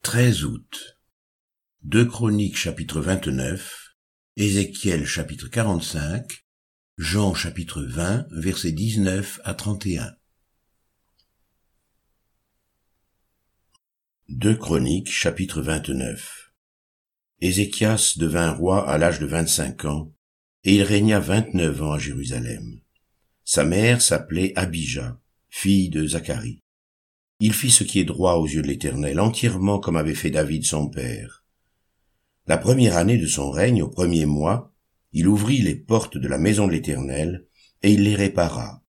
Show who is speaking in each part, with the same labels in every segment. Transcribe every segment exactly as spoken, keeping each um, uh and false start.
Speaker 1: treize août. deux Chroniques chapitre vingt-neuf, Ézéchiel chapitre quarante-cinq, Jean chapitre vingt, versets dix-neuf à trente et un. deux Chroniques chapitre vingt-neuf. Ézéchias devint roi à l'âge de vingt-cinq ans, et il régna vingt-neuf ans à Jérusalem. Sa mère s'appelait Abijah, fille de Zacharie. Il fit ce qui est droit aux yeux de l'Éternel, entièrement comme avait fait David son père. La première année de son règne, au premier mois, il ouvrit les portes de la maison de l'Éternel, et il les répara.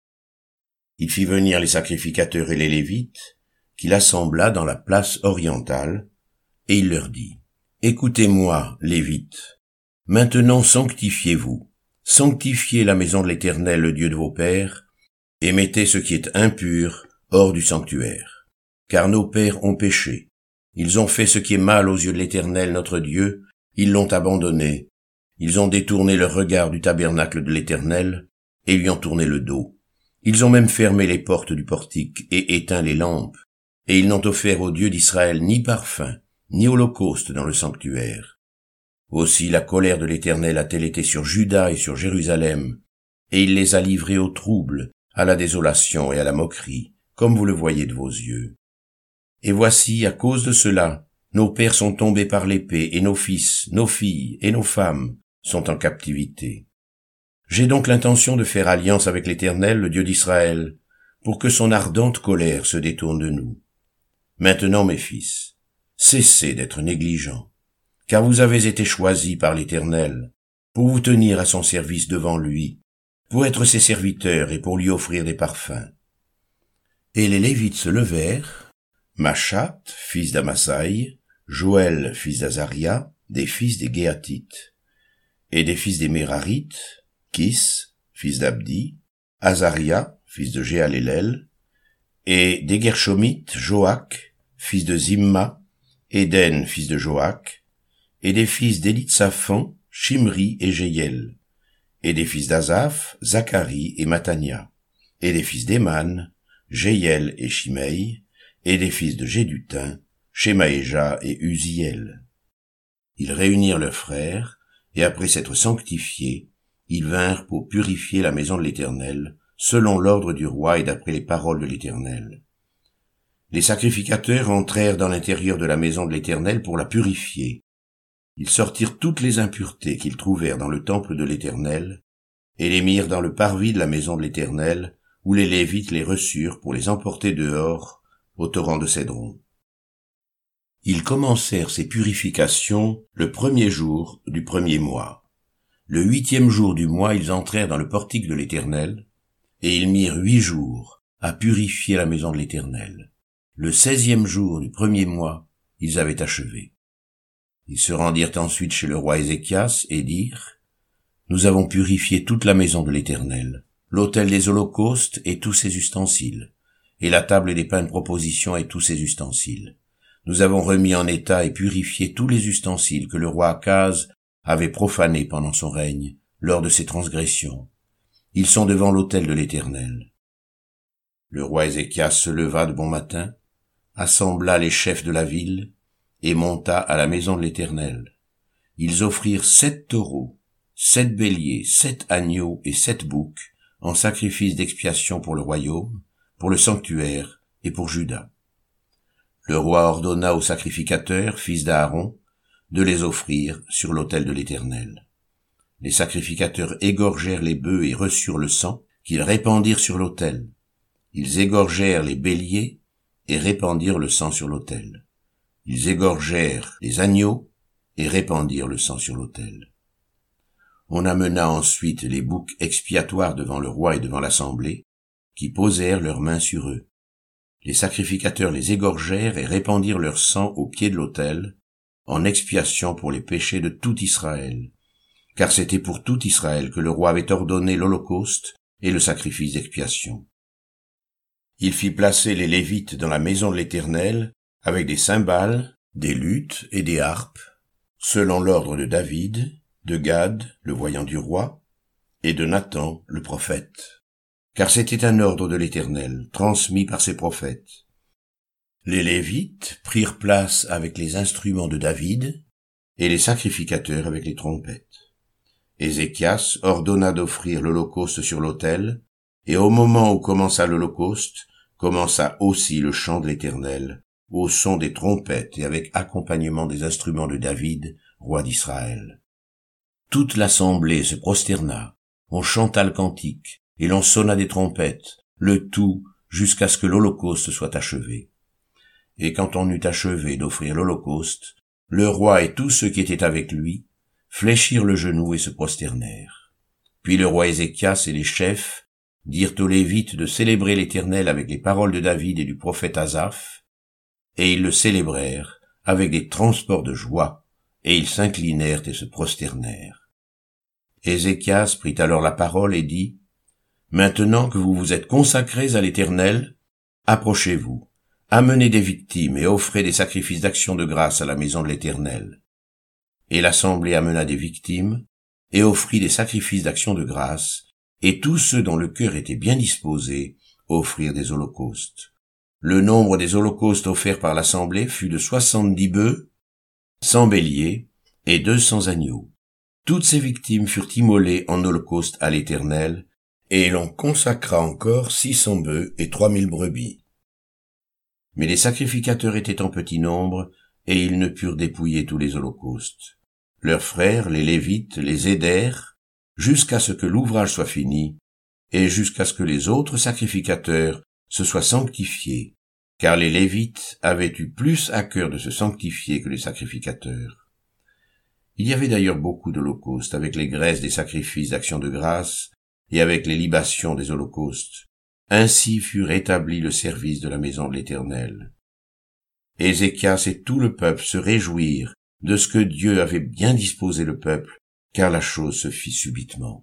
Speaker 1: Il fit venir les sacrificateurs et les Lévites, qu'il assembla dans la place orientale, et il leur dit, « Écoutez-moi, Lévites, maintenant sanctifiez-vous, sanctifiez la maison de l'Éternel, le Dieu de vos pères, et mettez ce qui est impur hors du sanctuaire. Car nos pères ont péché, ils ont fait ce qui est mal aux yeux de l'Éternel notre Dieu, ils l'ont abandonné, ils ont détourné leur regard du tabernacle de l'Éternel, et lui ont tourné le dos. Ils ont même fermé les portes du portique et éteint les lampes, et ils n'ont offert au Dieu d'Israël ni parfum, ni holocauste dans le sanctuaire. Aussi la colère de l'Éternel a-t-elle été sur Juda et sur Jérusalem, et il les a livrés au trouble, à la désolation et à la moquerie, comme vous le voyez de vos yeux. Et voici, à cause de cela, nos pères sont tombés par l'épée, et nos fils, nos filles et nos femmes sont en captivité. J'ai donc l'intention de faire alliance avec l'Éternel, le Dieu d'Israël, pour que son ardente colère se détourne de nous. Maintenant, mes fils, cessez d'être négligents, car vous avez été choisis par l'Éternel, pour vous tenir à son service devant lui, pour être ses serviteurs et pour lui offrir des parfums. » Et les Lévites se levèrent, Machat, fils d'Amasaï, Joël, fils d'Azaria, des fils des Géatites, et des fils des Mérarites, Kis, fils d'Abdi, Azaria, fils de Jéhalélel, et des Gershomites, Joach, fils de Zimma, Éden, fils de Joach, et des fils d'Élitsaphan, Shimri et Jéiel, et des fils d'Azaph, Zacharie et Matania, et des fils d'Éman, Jéiel et Shimei, et des fils de Jédutin, Shemaéja et Uziel. Ils réunirent leurs frères, et après s'être sanctifiés, ils vinrent pour purifier la maison de l'Éternel, selon l'ordre du roi et d'après les paroles de l'Éternel. Les sacrificateurs entrèrent dans l'intérieur de la maison de l'Éternel pour la purifier. Ils sortirent toutes les impuretés qu'ils trouvèrent dans le temple de l'Éternel, et les mirent dans le parvis de la maison de l'Éternel, où les Lévites les reçurent pour les emporter dehors, au torrent de Cédron. Ils commencèrent ces purifications le premier jour du premier mois. Le huitième jour du mois, ils entrèrent dans le portique de l'Éternel, et ils mirent huit jours à purifier la maison de l'Éternel. Le seizième jour du premier mois, ils avaient achevé. Ils se rendirent ensuite chez le roi Ézéchias et dirent, « Nous avons purifié toute la maison de l'Éternel, l'autel des holocaustes et tous ses ustensiles, et la table des pains de proposition et tous ses ustensiles. Nous avons remis en état et purifié tous les ustensiles que le roi Akaz avait profanés pendant son règne, lors de ses transgressions. Ils sont devant l'autel de l'Éternel. » Le roi Ézéchias se leva de bon matin, assembla les chefs de la ville, et monta à la maison de l'Éternel. Ils offrirent sept taureaux, sept béliers, sept agneaux et sept boucs, en sacrifice d'expiation pour le royaume, pour le sanctuaire et pour Juda. Le roi ordonna aux sacrificateurs, fils d'Aaron, de les offrir sur l'autel de l'Éternel. Les sacrificateurs égorgèrent les bœufs et reçurent le sang, qu'ils répandirent sur l'autel. Ils égorgèrent les béliers et répandirent le sang sur l'autel. Ils égorgèrent les agneaux et répandirent le sang sur l'autel. On amena ensuite les boucs expiatoires devant le roi et devant l'assemblée, qui posèrent leurs mains sur eux. Les sacrificateurs les égorgèrent et répandirent leur sang au pied de l'autel, en expiation pour les péchés de tout Israël, car c'était pour tout Israël que le roi avait ordonné l'holocauste et le sacrifice d'expiation. Il fit placer les Lévites dans la maison de l'Éternel, avec des cymbales, des luths et des harpes, selon l'ordre de David, de Gad, le voyant du roi, et de Nathan, le prophète. Car c'était un ordre de l'Éternel, transmis par ses prophètes. Les Lévites prirent place avec les instruments de David, et les sacrificateurs avec les trompettes. Ézéchias ordonna d'offrir l'holocauste sur l'autel, et au moment où commença l'holocauste, commença aussi le chant de l'Éternel, au son des trompettes et avec accompagnement des instruments de David, roi d'Israël. Toute l'assemblée se prosterna, on chanta le cantique, et l'on sonna des trompettes, le tout jusqu'à ce que l'holocauste soit achevé. Et quand on eut achevé d'offrir l'holocauste, le roi et tous ceux qui étaient avec lui fléchirent le genou et se prosternèrent. Puis le roi Ézéchias et les chefs dirent aux Lévites de célébrer l'Éternel avec les paroles de David et du prophète Asaph, et ils le célébrèrent avec des transports de joie, et ils s'inclinèrent et se prosternèrent. Ézéchias prit alors la parole et dit, « Maintenant que vous vous êtes consacrés à l'Éternel, approchez-vous, amenez des victimes et offrez des sacrifices d'action de grâce à la maison de l'Éternel. » Et l'assemblée amena des victimes et offrit des sacrifices d'action de grâce, et tous ceux dont le cœur était bien disposé offrirent des holocaustes. Le nombre des holocaustes offerts par l'assemblée fut de soixante-dix bœufs, cent béliers et deux cents agneaux. Toutes ces victimes furent immolées en holocauste à l'Éternel, et l'on consacra encore six cents bœufs et trois mille brebis. Mais les sacrificateurs étaient en petit nombre, et ils ne purent dépouiller tous les holocaustes. Leurs frères, les Lévites, les aidèrent, jusqu'à ce que l'ouvrage soit fini, et jusqu'à ce que les autres sacrificateurs se soient sanctifiés, car les Lévites avaient eu plus à cœur de se sanctifier que les sacrificateurs. Il y avait d'ailleurs beaucoup d'holocaustes avec les graisses des sacrifices d'action de grâce et avec les libations des holocaustes. Ainsi fut rétabli le service de la maison de l'Éternel. Ézéchias et tout le peuple se réjouirent de ce que Dieu avait bien disposé le peuple, car la chose se fit subitement.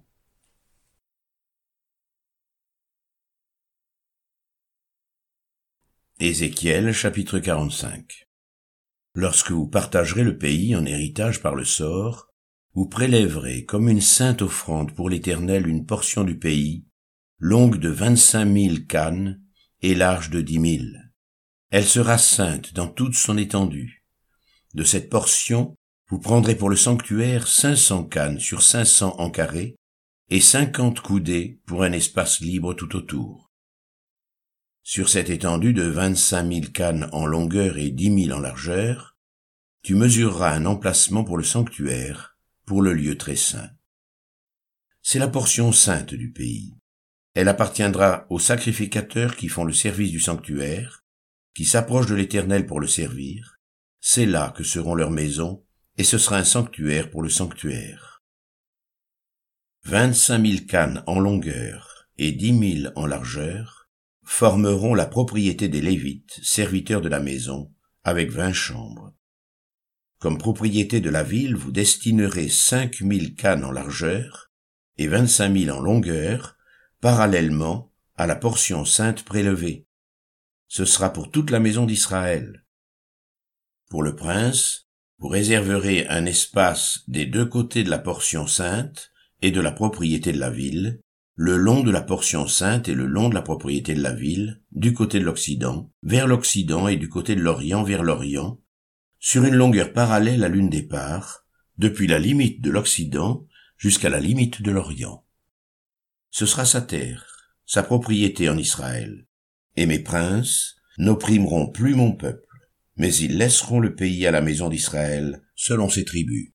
Speaker 1: Ézéchiel chapitre quarante-cinq. Lorsque vous partagerez le pays en héritage par le sort, vous prélèverez comme une sainte offrande pour l'Éternel une portion du pays, longue de vingt-cinq mille cannes et large de dix mille. Elle sera sainte dans toute son étendue. De cette portion, vous prendrez pour le sanctuaire cinq cents cannes sur cinq cents en carré et cinquante coudées pour un espace libre tout autour. Sur cette étendue de vingt-cinq mille cannes en longueur et dix mille en largeur, tu mesureras un emplacement pour le sanctuaire, pour le lieu très saint. C'est la portion sainte du pays. Elle appartiendra aux sacrificateurs qui font le service du sanctuaire, qui s'approchent de l'Éternel pour le servir. C'est là que seront leurs maisons, et ce sera un sanctuaire pour le sanctuaire. Vingt-cinq mille cannes en longueur et dix mille en largeur formeront la propriété des Lévites, serviteurs de la maison, avec vingt chambres. Comme propriété de la ville, vous destinerez cinq mille cannes en largeur et vingt-cinq mille en longueur, parallèlement à la portion sainte prélevée. Ce sera pour toute la maison d'Israël. Pour le prince, vous réserverez un espace des deux côtés de la portion sainte et de la propriété de la ville, le long de la portion sainte et le long de la propriété de la ville, du côté de l'Occident, vers l'Occident et du côté de l'Orient vers l'Orient, sur une longueur parallèle à l'une des parts, depuis la limite de l'Occident jusqu'à la limite de l'Orient. Ce sera sa terre, sa propriété en Israël, et mes princes n'opprimeront plus mon peuple, mais ils laisseront le pays à la maison d'Israël selon ses tribus.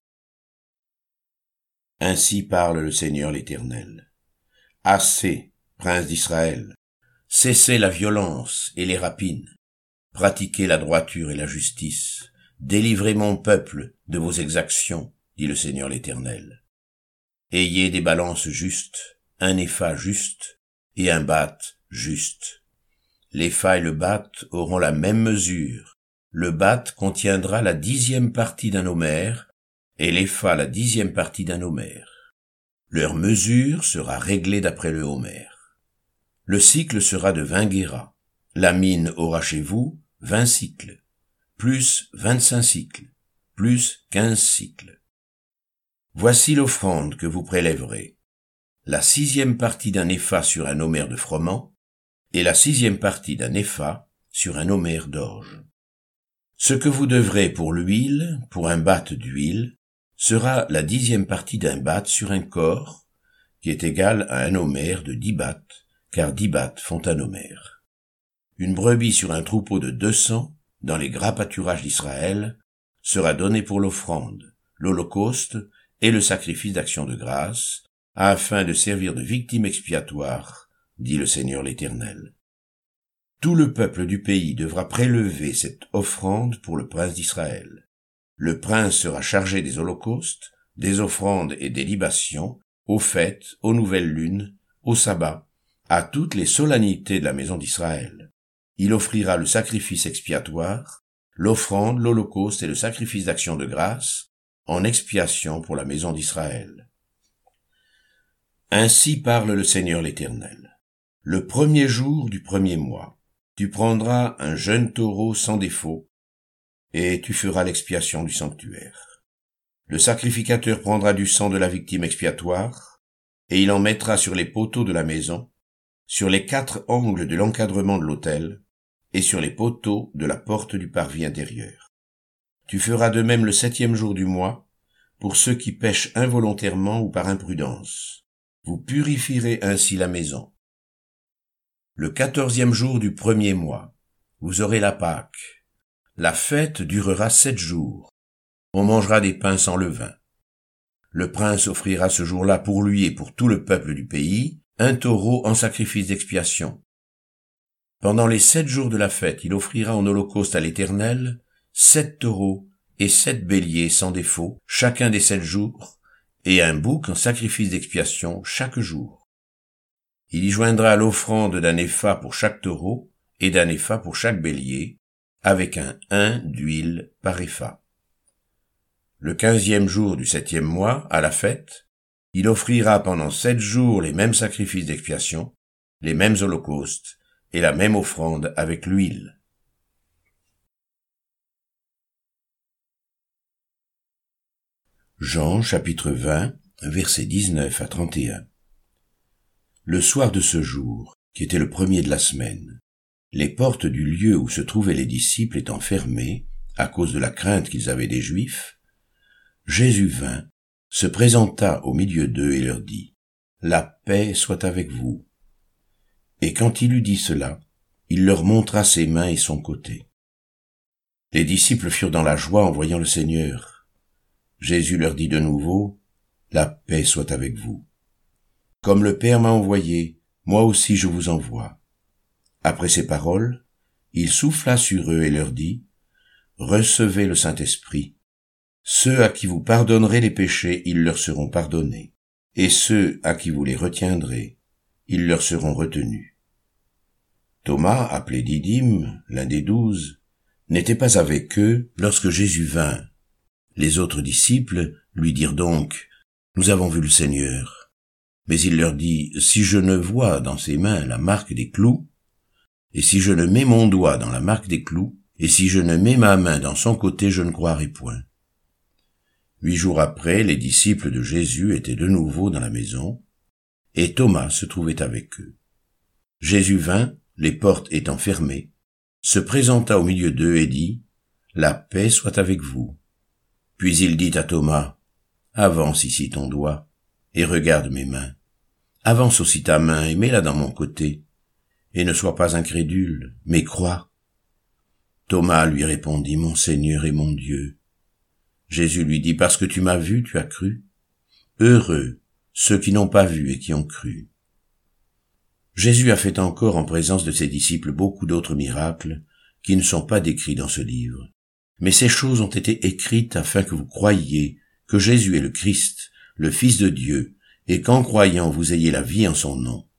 Speaker 1: Ainsi parle le Seigneur l'Éternel. Assez, princes d'Israël, cessez la violence et les rapines, pratiquez la droiture et la justice, délivrez mon peuple de vos exactions, dit le Seigneur l'Éternel. Ayez des balances justes, un épha juste et un bath juste. L'épha et le bath auront la même mesure. Le bath contiendra la dixième partie d'un homère et l'épha la dixième partie d'un homère. Leur mesure sera réglée d'après le homère. Le cycle sera de vingt guéras. La mine aura chez vous vingt cycles, plus vingt-cinq cycles, plus quinze cycles. Voici l'offrande que vous prélèverez. La sixième partie d'un épha sur un homère de froment, et la sixième partie d'un épha sur un homère d'orge. Ce que vous devrez pour l'huile, pour un bath d'huile, sera la dixième partie d'un bath sur un corps, qui est égal à un homère de dix baths, car dix baths font un homère. Une brebis sur un troupeau de deux cents, dans les gras pâturages d'Israël, sera donnée pour l'offrande, l'holocauste et le sacrifice d'action de grâce, afin de servir de victime expiatoire, dit le Seigneur l'Éternel. Tout le peuple du pays devra prélever cette offrande pour le prince d'Israël. Le prince sera chargé des holocaustes, des offrandes et des libations, aux fêtes, aux nouvelles lunes, au sabbat, à toutes les solennités de la maison d'Israël. Il offrira le sacrifice expiatoire, l'offrande, l'holocauste et le sacrifice d'action de grâce, en expiation pour la maison d'Israël. Ainsi parle le Seigneur l'Éternel. Le premier jour du premier mois, tu prendras un jeune taureau sans défaut, et tu feras l'expiation du sanctuaire. Le sacrificateur prendra du sang de la victime expiatoire, et il en mettra sur les poteaux de la maison, sur les quatre angles de l'encadrement de l'autel, et sur les poteaux de la porte du parvis intérieur. Tu feras de même le septième jour du mois, pour ceux qui pêchent involontairement ou par imprudence. Vous purifierez ainsi la maison. Le quatorzième jour du premier mois, vous aurez la Pâque. La fête durera sept jours. On mangera des pains sans levain. Le prince offrira ce jour-là pour lui et pour tout le peuple du pays un taureau en sacrifice d'expiation. Pendant les sept jours de la fête, il offrira en holocauste à l'Éternel sept taureaux et sept béliers sans défaut, chacun des sept jours, et un bouc en sacrifice d'expiation chaque jour. Il y joindra l'offrande d'un épha pour chaque taureau et d'un épha pour chaque bélier, avec un hin d'huile par épha. Le quinzième jour du septième mois, à la fête, il offrira pendant sept jours les mêmes sacrifices d'expiation, les mêmes holocaustes et la même offrande avec l'huile. Jean chapitre vingt, versets dix-neuf à trente et un. Le soir de ce jour, qui était le premier de la semaine, les portes du lieu où se trouvaient les disciples étant fermées, à cause de la crainte qu'ils avaient des Juifs, Jésus vint, se présenta au milieu d'eux et leur dit, « La paix soit avec vous. » Et quand il eut dit cela, il leur montra ses mains et son côté. Les disciples furent dans la joie en voyant le Seigneur. Jésus leur dit de nouveau, « La paix soit avec vous. Comme le Père m'a envoyé, moi aussi je vous envoie. » Après ces paroles, il souffla sur eux et leur dit, « Recevez le Saint-Esprit. Ceux à qui vous pardonnerez les péchés, ils leur seront pardonnés, et ceux à qui vous les retiendrez, ils leur seront retenus. » Thomas, appelé Didyme, l'un des douze, n'était pas avec eux lorsque Jésus vint. Les autres disciples lui dirent donc, « Nous avons vu le Seigneur. » Mais il leur dit, « Si je ne vois dans ses mains la marque des clous, et si je ne mets mon doigt dans la marque des clous, et si je ne mets ma main dans son côté, je ne croirai point. » Huit jours après, les disciples de Jésus étaient de nouveau dans la maison, et Thomas se trouvait avec eux. Jésus vint, les portes étant fermées, se présenta au milieu d'eux et dit, « La paix soit avec vous. » Puis il dit à Thomas, « Avance ici ton doigt, et regarde mes mains. Avance aussi ta main et mets-la dans mon côté, et ne sois pas incrédule, mais crois. » Thomas lui répondit, « Mon Seigneur et mon Dieu. » Jésus lui dit, « Parce que tu m'as vu, tu as cru. Heureux ceux qui n'ont pas vu et qui ont cru. » Jésus a fait encore en présence de ses disciples beaucoup d'autres miracles qui ne sont pas décrits dans ce livre. Mais ces choses ont été écrites afin que vous croyiez que Jésus est le Christ, le Fils de Dieu, et qu'en croyant vous ayez la vie en son nom.